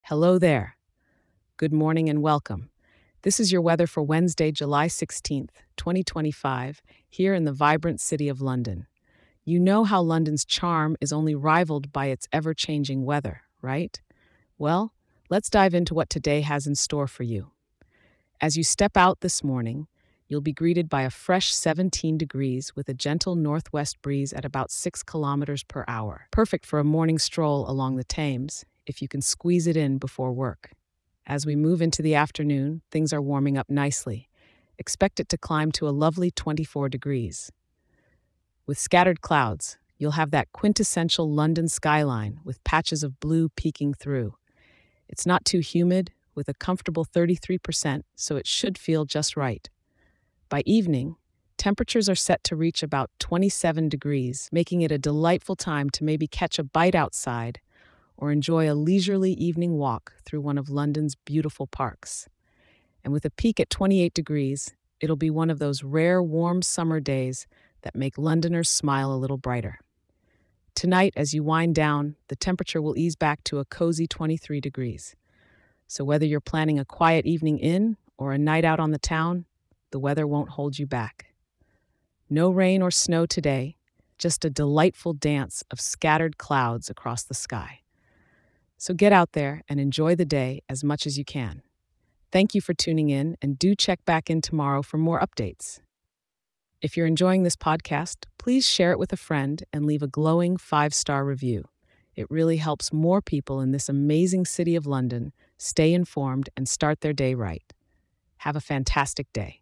Hello there. Good morning and welcome. This is your weather for Wednesday, July 16th, 2025, here in the vibrant city of London. You know how London's charm is only rivaled by its ever changing weather, right? Well, let's dive into what today has in store for you. As you step out this morning, you'll be greeted by a fresh 17 degrees with a gentle northwest breeze at about 6 kilometers per hour. Perfect for a morning stroll along the Thames, if you can squeeze it in before work. As we move into the afternoon, things are warming up nicely. Expect it to climb to a lovely 24 degrees. With scattered clouds, you'll have that quintessential London skyline with patches of blue peeking through. It's not too humid, with a comfortable 33%, so it should feel just right. By evening, temperatures are set to reach about 27 degrees, making it a delightful time to maybe catch a bite outside or enjoy a leisurely evening walk through one of London's beautiful parks. And with a peak at 28 degrees, it'll be one of those rare warm summer days that make Londoners smile a little brighter. Tonight, as you wind down, the temperature will ease back to a cozy 23 degrees. So whether you're planning a quiet evening in or a night out on the town, the weather won't hold you back. No rain or snow today, just a delightful dance of scattered clouds across the sky. So get out there and enjoy the day as much as you can. Thank you for tuning in, and do check back in tomorrow for more updates. If you're enjoying this podcast, please share it with a friend and leave a glowing 5-star review. It really helps more people in this amazing city of London stay informed and start their day right. Have a fantastic day.